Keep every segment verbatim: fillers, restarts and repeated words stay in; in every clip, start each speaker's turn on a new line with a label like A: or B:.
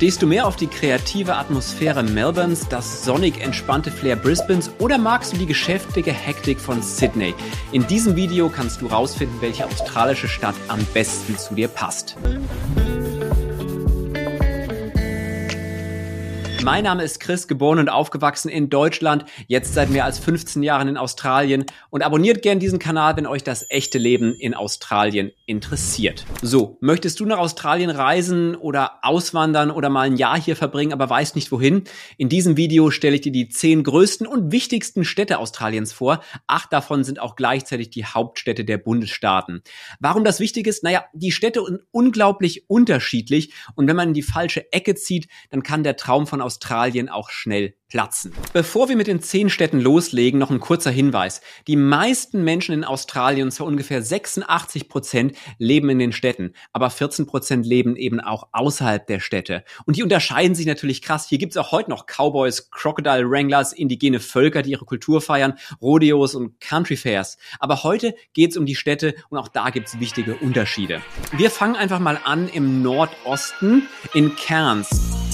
A: Stehst du mehr auf die kreative Atmosphäre Melbournes, das sonnig entspannte Flair Brisbanes oder magst du die geschäftige Hektik von Sydney? In diesem Video kannst du rausfinden, welche australische Stadt am besten zu dir passt. Mein Name ist Chris, geboren und aufgewachsen in Deutschland, jetzt seit mehr als fünfzehn Jahren in Australien und abonniert gern diesen Kanal, wenn euch das echte Leben in Australien interessiert. So, möchtest du nach Australien reisen oder auswandern oder mal ein Jahr hier verbringen, aber weißt nicht wohin? In diesem Video stelle ich dir die zehn größten und wichtigsten Städte Australiens vor. Acht davon sind auch gleichzeitig die Hauptstädte der Bundesstaaten. Warum das wichtig ist? Naja, die Städte sind unglaublich unterschiedlich und wenn man in die falsche Ecke zieht, dann kann der Traum von Australien Australien auch schnell platzen. Bevor wir mit den zehn Städten loslegen, noch ein kurzer Hinweis. Die meisten Menschen in Australien, und zwar ungefähr sechsundachtzig Prozent, leben in den Städten, aber vierzehn Prozent leben eben auch außerhalb der Städte. Und die unterscheiden sich natürlich krass. Hier gibt es auch heute noch Cowboys, Crocodile Wranglers, indigene Völker, die ihre Kultur feiern, Rodeos und Country Fairs. Aber heute geht es um die Städte und auch da gibt es wichtige Unterschiede. Wir fangen einfach mal an im Nordosten in Cairns.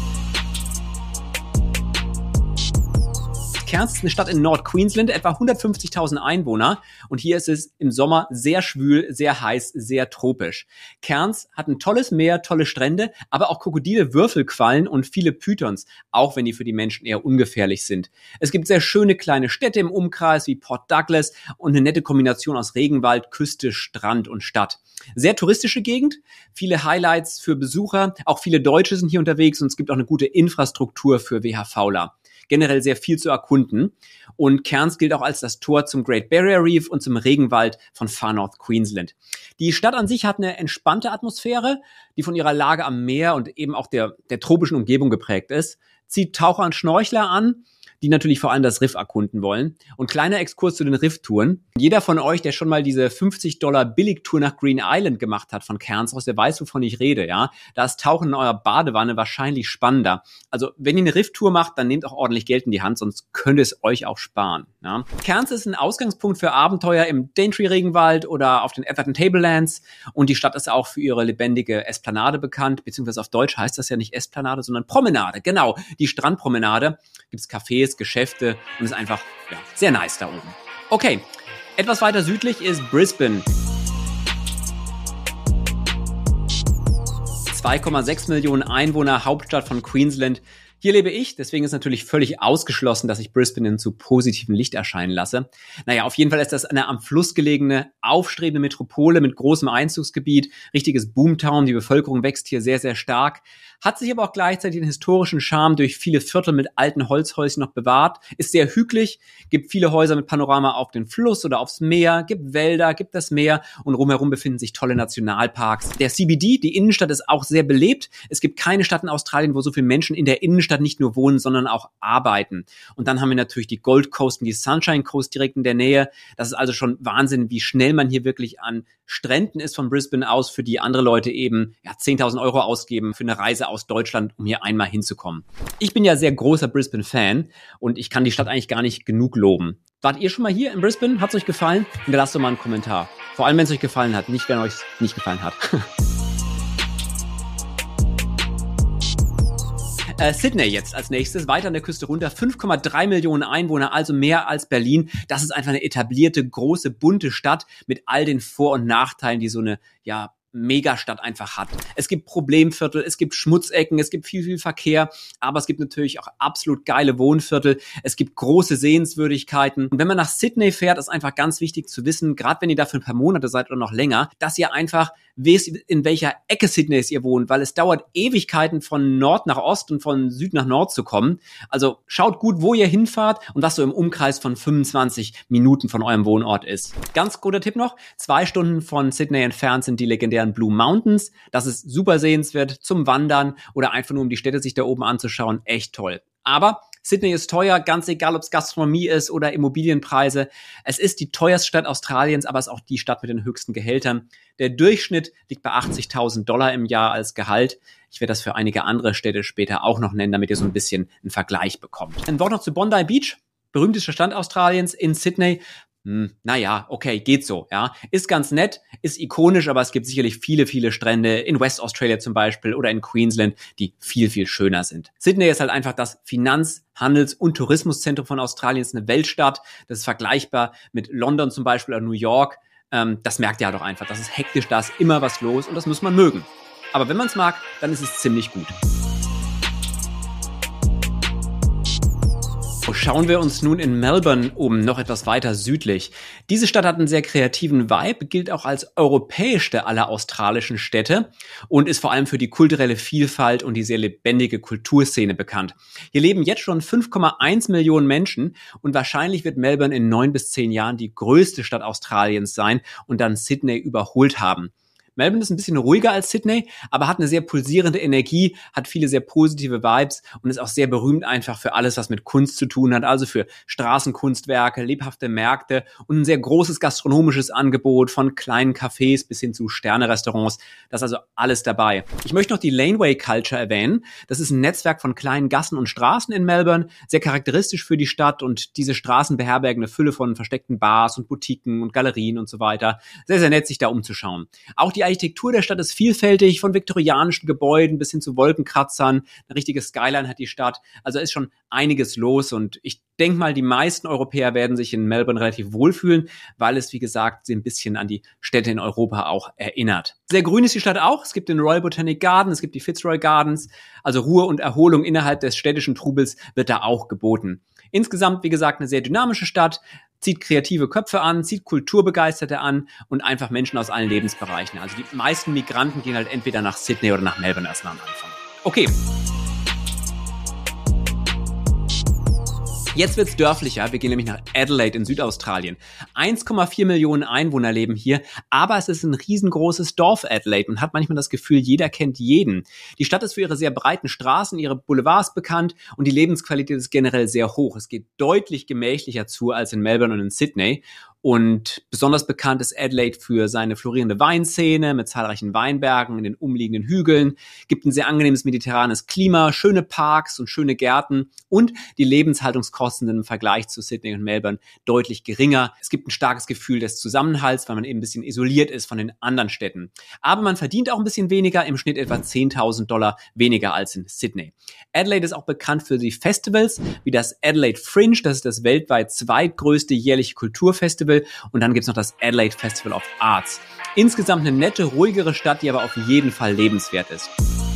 A: Cairns ist eine Stadt in Nord-Queensland, etwa hundertfünfzigtausend Einwohner und hier ist es im Sommer sehr schwül, sehr heiß, sehr tropisch. Cairns hat ein tolles Meer, tolle Strände, aber auch Krokodile, Würfelquallen und viele Pythons, auch wenn die für die Menschen eher ungefährlich sind. Es gibt sehr schöne kleine Städte im Umkreis wie Port Douglas und eine nette Kombination aus Regenwald, Küste, Strand und Stadt. Sehr touristische Gegend, viele Highlights für Besucher, auch viele Deutsche sind hier unterwegs und es gibt auch eine gute Infrastruktur für WHVler. Generell sehr viel zu erkunden. Und Cairns gilt auch als das Tor zum Great Barrier Reef und zum Regenwald von Far North Queensland. Die Stadt an sich hat eine entspannte Atmosphäre, die von ihrer Lage am Meer und eben auch der, der tropischen Umgebung geprägt ist. Zieht Taucher und Schnorchler an, die natürlich vor allem das Riff erkunden wollen. Und kleiner Exkurs zu den Rifftouren. Jeder von euch, der schon mal diese fünfzig Dollar Billigtour nach Green Island gemacht hat von Cairns aus, der weiß, wovon ich rede, ja. Da ist Tauchen in eurer Badewanne wahrscheinlich spannender. Also, wenn ihr eine Rifftour macht, dann nehmt auch ordentlich Geld in die Hand, sonst könnt ihr es euch auch sparen, ja. Cairns ist ein Ausgangspunkt für Abenteuer im Daintree-Regenwald oder auf den Atherton Tablelands. Und die Stadt ist auch für ihre lebendige Esplanade bekannt, beziehungsweise auf Deutsch heißt das ja nicht Esplanade, sondern Promenade. Genau, die Strandpromenade. Gibt's Cafés, Geschäfte und ist einfach ja, sehr nice da oben. Okay, etwas weiter südlich ist Brisbane. zwei Komma sechs Millionen Einwohner, Hauptstadt von Queensland. Hier lebe ich, deswegen ist natürlich völlig ausgeschlossen, dass ich Brisbane in zu positivem Licht erscheinen lasse. Naja, auf jeden Fall ist das eine am Fluss gelegene, aufstrebende Metropole mit großem Einzugsgebiet, richtiges Boomtown, die Bevölkerung wächst hier sehr, sehr stark, hat sich aber auch gleichzeitig den historischen Charme durch viele Viertel mit alten Holzhäuschen noch bewahrt, ist sehr hügelig, gibt viele Häuser mit Panorama auf den Fluss oder aufs Meer, gibt Wälder, gibt das Meer und rumherum befinden sich tolle Nationalparks. Der C B D, die Innenstadt, ist auch sehr belebt. Es gibt keine Stadt in Australien, wo so viele Menschen in der Innenstadt nicht nur wohnen, sondern auch arbeiten. Und dann haben wir natürlich die Gold Coast und die Sunshine Coast direkt in der Nähe. Das ist also schon Wahnsinn, wie schnell man hier wirklich an Stränden ist von Brisbane aus, für die andere Leute eben ja, zehntausend Euro ausgeben für eine Reise aus Deutschland, um hier einmal hinzukommen. Ich bin ja sehr großer Brisbane-Fan und ich kann die Stadt eigentlich gar nicht genug loben. Wart ihr schon mal hier in Brisbane? Hat's euch gefallen? Hinterlasst doch mal einen Kommentar. Vor allem, wenn es euch gefallen hat, nicht wenn euch es nicht gefallen hat. Äh, Sydney jetzt als nächstes, weiter an der Küste runter, fünf Komma drei Millionen Einwohner, also mehr als Berlin. Das ist einfach eine etablierte, große, bunte Stadt mit all den Vor- und Nachteilen, die so eine, ja, Megastadt einfach hat. Es gibt Problemviertel, es gibt Schmutzecken, es gibt viel, viel Verkehr, aber es gibt natürlich auch absolut geile Wohnviertel. Es gibt große Sehenswürdigkeiten. Und wenn man nach Sydney fährt, ist einfach ganz wichtig zu wissen, gerade wenn ihr da für ein paar Monate seid oder noch länger, dass ihr einfach wisst, in welcher Ecke Sydneys ihr wohnt, weil es dauert Ewigkeiten von Nord nach Ost und von Süd nach Nord zu kommen. Also schaut gut, wo ihr hinfahrt und was so im Umkreis von fünfundzwanzig Minuten von eurem Wohnort ist. Ganz guter Tipp noch, zwei Stunden von Sydney entfernt sind die legendären Blue Mountains. Das ist super sehenswert zum Wandern oder einfach nur um die Städte sich da oben anzuschauen. Echt toll. Aber Sydney ist teuer, ganz egal, ob es Gastronomie ist oder Immobilienpreise. Es ist die teuerste Stadt Australiens, aber es ist auch die Stadt mit den höchsten Gehältern. Der Durchschnitt liegt bei achtzigtausend Dollar im Jahr als Gehalt. Ich werde das für einige andere Städte später auch noch nennen, damit ihr so ein bisschen einen Vergleich bekommt. Ein Wort noch zu Bondi Beach, berühmtester Strand Australiens in Sydney. hm, naja, okay, geht so, ja. Ist ganz nett, ist ikonisch, aber es gibt sicherlich viele, viele Strände in West Australia zum Beispiel oder in Queensland, die viel, viel schöner sind. Sydney ist halt einfach das Finanz-, Handels- und Tourismuszentrum von Australien, ist eine Weltstadt. Das ist vergleichbar mit London zum Beispiel oder New York. Ähm, das merkt ihr halt auch einfach. Das ist hektisch, da ist immer was los und das muss man mögen. Aber wenn man es mag, dann ist es ziemlich gut. Schauen wir uns nun in Melbourne um, noch etwas weiter südlich. Diese Stadt hat einen sehr kreativen Vibe, gilt auch als europäischste aller australischen Städte und ist vor allem für die kulturelle Vielfalt und die sehr lebendige Kulturszene bekannt. Hier leben jetzt schon fünf Komma eins Millionen Menschen und wahrscheinlich wird Melbourne in neun bis zehn Jahren die größte Stadt Australiens sein und dann Sydney überholt haben. Melbourne ist ein bisschen ruhiger als Sydney, aber hat eine sehr pulsierende Energie, hat viele sehr positive Vibes und ist auch sehr berühmt einfach für alles, was mit Kunst zu tun hat, also für Straßenkunstwerke, lebhafte Märkte und ein sehr großes gastronomisches Angebot von kleinen Cafés bis hin zu Sterne-Restaurants. Das ist also alles dabei. Ich möchte noch die Laneway Culture erwähnen. Das ist ein Netzwerk von kleinen Gassen und Straßen in Melbourne, sehr charakteristisch für die Stadt und diese Straßen beherbergen eine Fülle von versteckten Bars und Boutiquen und Galerien und so weiter. Sehr, sehr nett, sich da umzuschauen. Auch die Architektur der Stadt ist vielfältig, von viktorianischen Gebäuden bis hin zu Wolkenkratzern. Eine richtige Skyline hat die Stadt. Also ist schon einiges los und ich denke mal, die meisten Europäer werden sich in Melbourne relativ wohlfühlen, weil es, wie gesagt, sie ein bisschen an die Städte in Europa auch erinnert. Sehr grün ist die Stadt auch. Es gibt den Royal Botanic Garden, es gibt die Fitzroy Gardens. Also Ruhe und Erholung innerhalb des städtischen Trubels wird da auch geboten. Insgesamt, wie gesagt, eine sehr dynamische Stadt, zieht kreative Köpfe an, zieht Kulturbegeisterte an und einfach Menschen aus allen Lebensbereichen. Also die meisten Migranten gehen halt entweder nach Sydney oder nach Melbourne erstmal am Anfang. Okay. Jetzt wird's dörflicher. Wir gehen nämlich nach Adelaide in Südaustralien. eins Komma vier Millionen Einwohner leben hier, aber es ist ein riesengroßes Dorf Adelaide und hat manchmal das Gefühl, jeder kennt jeden. Die Stadt ist für ihre sehr breiten Straßen, ihre Boulevards bekannt und die Lebensqualität ist generell sehr hoch. Es geht deutlich gemächlicher zu als in Melbourne und in Sydney. Und besonders bekannt ist Adelaide für seine florierende Weinszene mit zahlreichen Weinbergen in den umliegenden Hügeln, gibt ein sehr angenehmes mediterranes Klima, schöne Parks und schöne Gärten und die Lebenshaltungskosten sind im Vergleich zu Sydney und Melbourne deutlich geringer. Es gibt ein starkes Gefühl des Zusammenhalts, weil man eben ein bisschen isoliert ist von den anderen Städten. Aber man verdient auch ein bisschen weniger, im Schnitt etwa zehntausend Dollar weniger als in Sydney. Adelaide ist auch bekannt für die Festivals, wie das Adelaide Fringe, das ist das weltweit zweitgrößte jährliche Kulturfestival. Und dann gibt's noch das Adelaide Festival of Arts. Insgesamt eine nette, ruhigere Stadt, die aber auf jeden Fall lebenswert ist.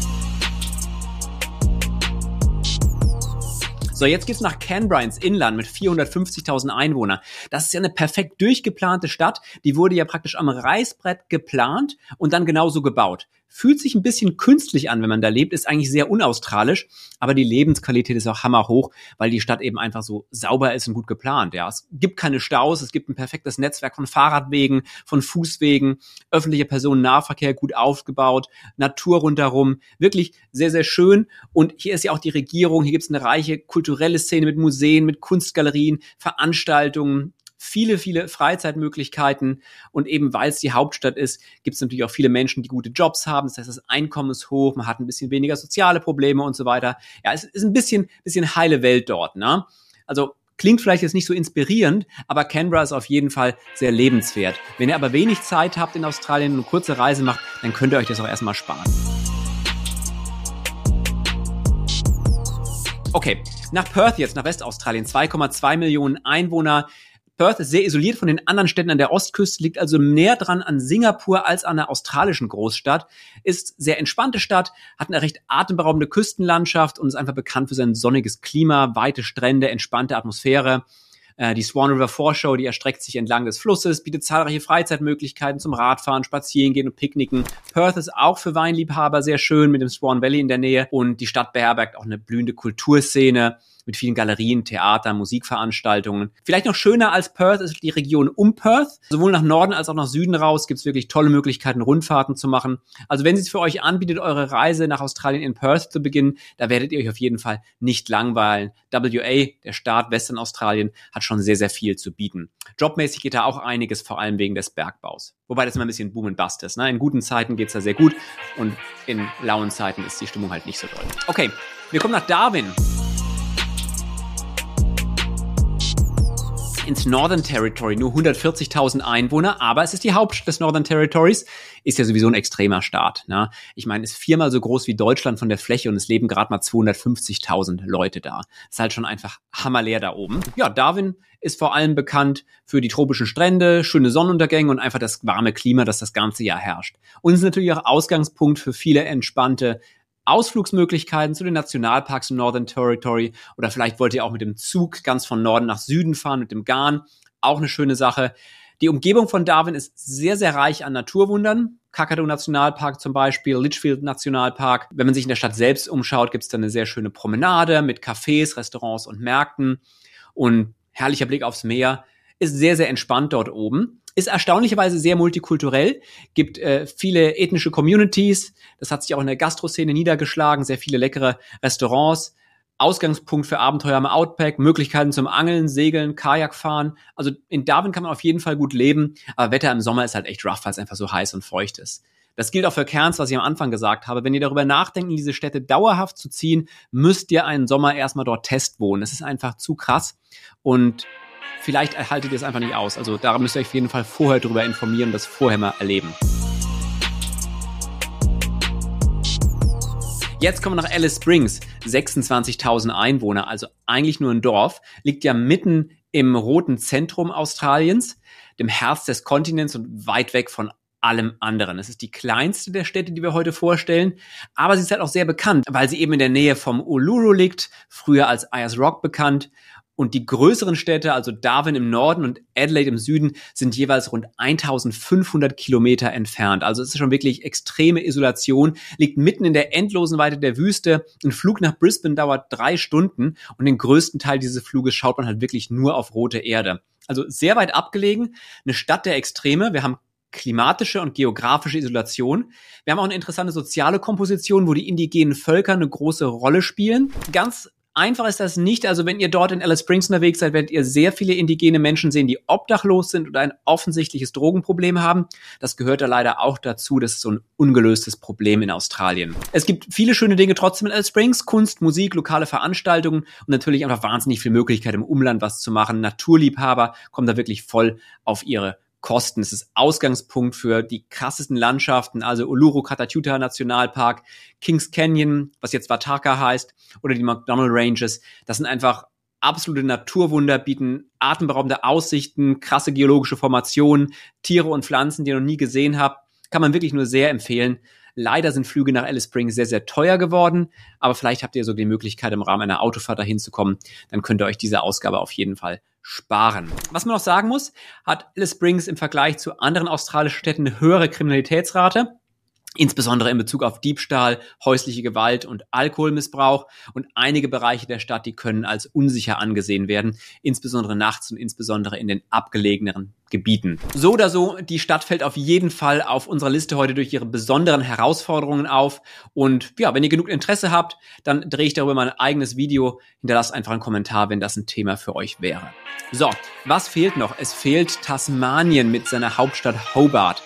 A: So, jetzt geht's nach Canberra ins Inland mit vierhundertfünfzigtausend Einwohnern. Das ist ja eine perfekt durchgeplante Stadt. Die wurde ja praktisch am Reißbrett geplant und dann genauso gebaut. Fühlt sich ein bisschen künstlich an, wenn man da lebt, ist eigentlich sehr unaustralisch, aber die Lebensqualität ist auch hammerhoch, weil die Stadt eben einfach so sauber ist und gut geplant. Ja, es gibt keine Staus, es gibt ein perfektes Netzwerk von Fahrradwegen, von Fußwegen, öffentlicher Personennahverkehr gut aufgebaut, Natur rundherum, wirklich sehr, sehr schön. Und hier ist ja auch die Regierung, hier gibt es eine reiche kulturelle Szene mit Museen, mit Kunstgalerien, Veranstaltungen, viele, viele Freizeitmöglichkeiten und eben weil es die Hauptstadt ist, gibt es natürlich auch viele Menschen, die gute Jobs haben. Das heißt, das Einkommen ist hoch, man hat ein bisschen weniger soziale Probleme und so weiter. Ja, es ist ein bisschen, bisschen heile Welt dort, ne? Also klingt vielleicht jetzt nicht so inspirierend, aber Canberra ist auf jeden Fall sehr lebenswert. Wenn ihr aber wenig Zeit habt in Australien und eine kurze Reise macht, dann könnt ihr euch das auch erstmal sparen. Okay, nach Perth jetzt, nach Westaustralien, zwei Komma zwei Millionen Einwohner. Perth ist sehr isoliert von den anderen Städten an der Ostküste, liegt also näher dran an Singapur als an der australischen Großstadt, ist sehr entspannte Stadt, hat eine recht atemberaubende Küstenlandschaft und ist einfach bekannt für sein sonniges Klima, weite Strände, entspannte Atmosphäre. Die Swan River Foreshore, die erstreckt sich entlang des Flusses, bietet zahlreiche Freizeitmöglichkeiten zum Radfahren, Spazierengehen und Picknicken. Perth ist auch für Weinliebhaber sehr schön mit dem Swan Valley in der Nähe und die Stadt beherbergt auch eine blühende Kulturszene mit vielen Galerien, Theater, Musikveranstaltungen. Vielleicht noch schöner als Perth ist die Region um Perth. Sowohl nach Norden als auch nach Süden raus gibt es wirklich tolle Möglichkeiten, Rundfahrten zu machen. Also wenn es für euch anbietet, eure Reise nach Australien in Perth zu beginnen, da werdet ihr euch auf jeden Fall nicht langweilen. W A, der Staat Western Australien, hat schon sehr, sehr viel zu bieten. Jobmäßig geht da auch einiges, vor allem wegen des Bergbaus. Wobei das immer ein bisschen Boom and Bust ist. Ne? In guten Zeiten geht's da sehr gut und in lauen Zeiten ist die Stimmung halt nicht so doll. Okay, wir kommen nach Darwin. ins Northern Territory, nur hundertvierzigtausend Einwohner, aber es ist die Hauptstadt des Northern Territories, ist ja sowieso ein extremer Staat. Ne? Ich meine, ist viermal so groß wie Deutschland von der Fläche und es leben gerade mal zweihundertfünfzigtausend Leute da. Ist halt schon einfach hammerleer da oben. Ja, Darwin ist vor allem bekannt für die tropischen Strände, schöne Sonnenuntergänge und einfach das warme Klima, das das ganze Jahr herrscht. Und ist natürlich auch Ausgangspunkt für viele entspannte Ausflugsmöglichkeiten zu den Nationalparks im Northern Territory oder vielleicht wollt ihr auch mit dem Zug ganz von Norden nach Süden fahren, mit dem Garn. Auch eine schöne Sache. Die Umgebung von Darwin ist sehr, sehr reich an Naturwundern. Kakadu Nationalpark zum Beispiel, Litchfield Nationalpark. Wenn man sich in der Stadt selbst umschaut, gibt es da eine sehr schöne Promenade mit Cafés, Restaurants und Märkten und herrlicher Blick aufs Meer. Ist sehr, sehr entspannt dort oben. Ist erstaunlicherweise sehr multikulturell, gibt äh, viele ethnische Communities, das hat sich auch in der Gastroszene niedergeschlagen, sehr viele leckere Restaurants, Ausgangspunkt für Abenteuer im Outback, Möglichkeiten zum Angeln, Segeln, Kajakfahren. Also in Darwin kann man auf jeden Fall gut leben, aber Wetter im Sommer ist halt echt rough, weil es einfach so heiß und feucht ist. Das gilt auch für Cairns, was ich am Anfang gesagt habe. Wenn ihr darüber nachdenkt, in diese Städte dauerhaft zu ziehen, müsst ihr einen Sommer erstmal dort testwohnen. Das ist einfach zu krass und vielleicht erhaltet ihr es einfach nicht aus. Also da müsst ihr euch auf jeden Fall vorher darüber informieren und das vorher mal erleben. Jetzt kommen wir nach Alice Springs. sechsundzwanzigtausend Einwohner, also eigentlich nur ein Dorf. Liegt ja mitten im roten Zentrum Australiens, dem Herz des Kontinents und weit weg von allem anderen. Es ist die kleinste der Städte, die wir heute vorstellen, aber sie ist halt auch sehr bekannt, weil sie eben in der Nähe vom Uluru liegt, früher als Ayers Rock bekannt. Und die größeren Städte, also Darwin im Norden und Adelaide im Süden, sind jeweils rund eintausendfünfhundert Kilometer entfernt. Also es ist schon wirklich extreme Isolation, liegt mitten in der endlosen Weite der Wüste. Ein Flug nach Brisbane dauert drei Stunden und den größten Teil dieses Fluges schaut man halt wirklich nur auf rote Erde. Also sehr weit abgelegen, eine Stadt der Extreme. Wir haben klimatische und geografische Isolation. Wir haben auch eine interessante soziale Komposition, wo die indigenen Völker eine große Rolle spielen. Ganz einfach ist das nicht. Also wenn ihr dort in Alice Springs unterwegs seid, werdet ihr sehr viele indigene Menschen sehen, die obdachlos sind oder ein offensichtliches Drogenproblem haben. Das gehört da leider auch dazu. Das ist so ein ungelöstes Problem in Australien. Es gibt viele schöne Dinge trotzdem in Alice Springs. Kunst, Musik, lokale Veranstaltungen und natürlich einfach wahnsinnig viel Möglichkeit im Umland was zu machen. Naturliebhaber kommen da wirklich voll auf ihre Kosten. Es ist Ausgangspunkt für die krassesten Landschaften, also Uluru Kata Tjuta Nationalpark, Kings Canyon, was jetzt Wataka heißt, oder die McDonnell Ranges. Das sind einfach absolute Naturwunder, bieten atemberaubende Aussichten, krasse geologische Formationen, Tiere und Pflanzen, die ihr noch nie gesehen habt. Kann man wirklich nur sehr empfehlen. Leider sind Flüge nach Alice Springs sehr, sehr teuer geworden, aber vielleicht habt ihr so die Möglichkeit, im Rahmen einer Autofahrt dahin zu kommen. Dann könnt ihr euch diese Ausgabe auf jeden Fall sparen. Was man noch sagen muss, hat Alice Springs im Vergleich zu anderen australischen Städten eine höhere Kriminalitätsrate. Insbesondere in Bezug auf Diebstahl, häusliche Gewalt und Alkoholmissbrauch. Und einige Bereiche der Stadt, die können als unsicher angesehen werden, insbesondere nachts und insbesondere in den abgelegeneren Gebieten. So oder so, die Stadt fällt auf jeden Fall auf unserer Liste heute durch ihre besonderen Herausforderungen auf. Und ja, wenn ihr genug Interesse habt, dann drehe ich darüber mal ein eigenes Video. Hinterlasst einfach einen Kommentar, wenn das ein Thema für euch wäre. So, was fehlt noch? Es fehlt Tasmanien mit seiner Hauptstadt Hobart.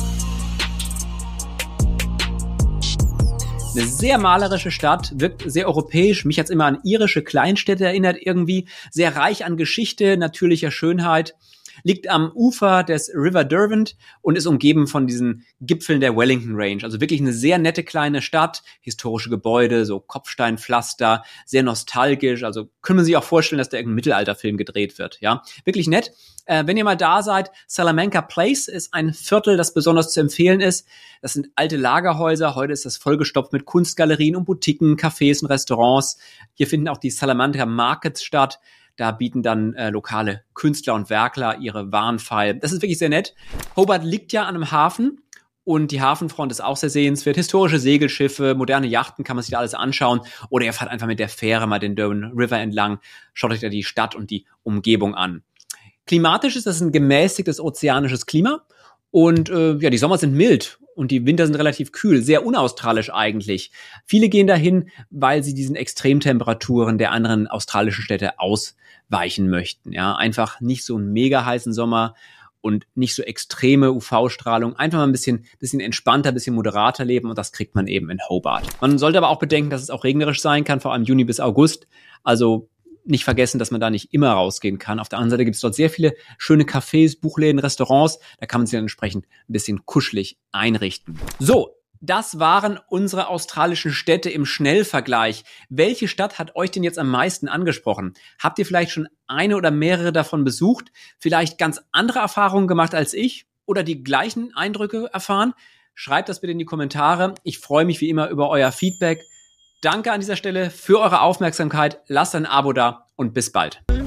A: Eine sehr malerische Stadt, wirkt sehr europäisch. Mich hat's immer an irische Kleinstädte erinnert irgendwie. Sehr reich an Geschichte, natürlicher Schönheit. Liegt am Ufer des River Derwent und ist umgeben von diesen Gipfeln der Wellington Range. Also wirklich eine sehr nette kleine Stadt. Historische Gebäude, so Kopfsteinpflaster, sehr nostalgisch. Also können wir sich auch vorstellen, dass da irgendein Mittelalterfilm gedreht wird. Ja, wirklich nett. Äh, wenn ihr mal da seid, Salamanca Place ist ein Viertel, das besonders zu empfehlen ist. Das sind alte Lagerhäuser. Heute ist das vollgestopft mit Kunstgalerien und Boutiquen, Cafés und Restaurants. Hier finden auch die Salamanca Markets statt. Da bieten dann äh, lokale Künstler und Werkler ihre Waren feil. Das ist wirklich sehr nett. Hobart liegt ja an einem Hafen und die Hafenfront ist auch sehr sehenswert. Historische Segelschiffe, moderne Yachten kann man sich da alles anschauen. Oder ihr fahrt einfach mit der Fähre mal den Derwent River entlang. Schaut euch da die Stadt und die Umgebung an. Klimatisch ist das ein gemäßigtes ozeanisches Klima. Und äh, ja, die Sommer sind mild und die Winter sind relativ kühl, sehr unaustralisch eigentlich. Viele gehen dahin, weil sie diesen Extremtemperaturen der anderen australischen Städte ausweichen möchten. Ja, einfach nicht so einen mega heißen Sommer und nicht so extreme U V-Strahlung. Einfach mal ein bisschen, bisschen entspannter, ein bisschen moderater leben und das kriegt man eben in Hobart. Man sollte aber auch bedenken, dass es auch regnerisch sein kann, vor allem Juni bis August. Also nicht vergessen, dass man da nicht immer rausgehen kann. Auf der anderen Seite gibt es dort sehr viele schöne Cafés, Buchläden, Restaurants. Da kann man sich dann entsprechend ein bisschen kuschelig einrichten. So, das waren unsere australischen Städte im Schnellvergleich. Welche Stadt hat euch denn jetzt am meisten angesprochen? Habt ihr vielleicht schon eine oder mehrere davon besucht? Vielleicht ganz andere Erfahrungen gemacht als ich? Oder die gleichen Eindrücke erfahren? Schreibt das bitte in die Kommentare. Ich freue mich wie immer über euer Feedback. Danke an dieser Stelle für eure Aufmerksamkeit. Lasst ein Abo da und bis bald.